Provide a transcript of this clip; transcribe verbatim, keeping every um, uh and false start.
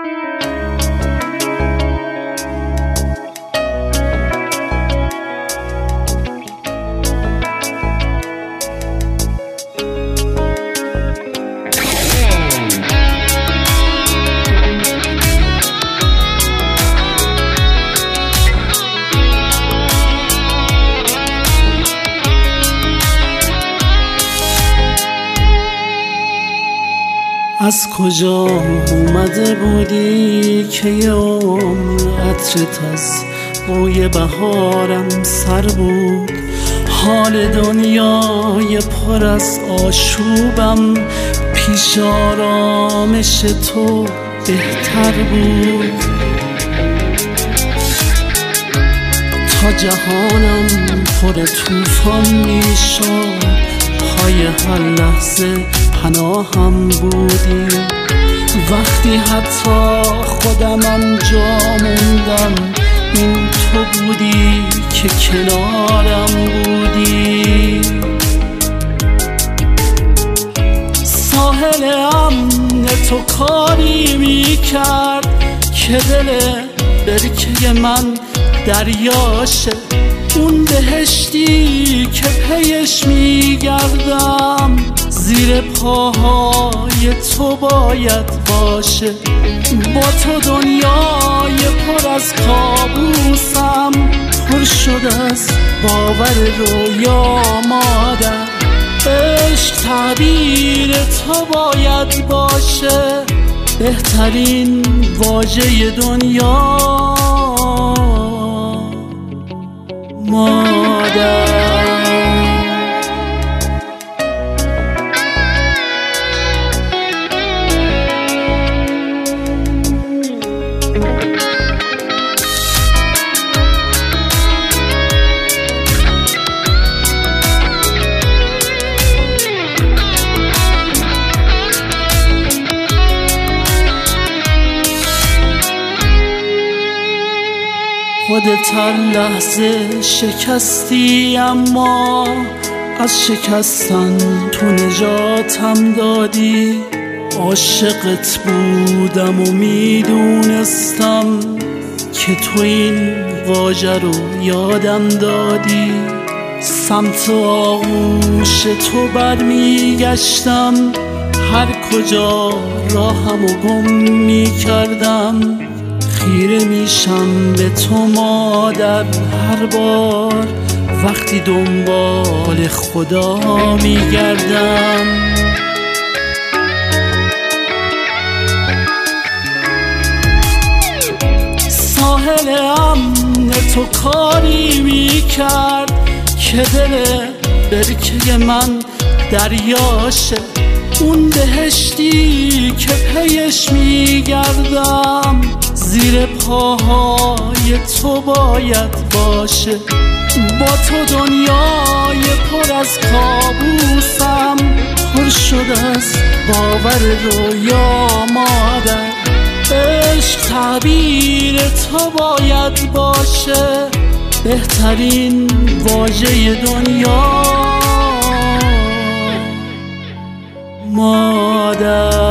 از کجا اومده بودی که یه عمر عطرت از بوی بهارم سر بود؟ حال دنیای پر از آشوبم پیش آرامش تو بهتر بود. تا جهانم پر طوفان میشد پای هر لحظه پناهم بودی. وقتی حتی خودمم جا موندم این تو بودی که کنارم بودی. ساحل امن تو کاری میکرد که دل برکه من دریاشه، اون بهشتی که پیش میگردم زیر پاهای تو باید باشه. با تو دنیای پر از کابوسم پر شده از باور رویا مادر. عشق تعبیر تو باید باشه، بهترین واژه دنیا مادر. خودت هر لحظه شکستی اما از شکستن تو نجاتم دادی. عاشقت بودم و میدونستم که تو این واژه رو یادم دادی. سمت آغوش تو برمیگشتم، هر کجا راهم و گم میکردم. خیره میشم به تو مادر هر بار وقتی دنبال خدا میگردم. ساحل امن تو کاری میکرد که دل برکه من دریاشه، اون بهشتی که پیش میگردم زیر پاهای تو باید باشه. با تو دنیای پر از کابوسم پر شده از باور رویا مادر. عشق تعبیر تو باید باشه، بهترین واژه دنیا مادر.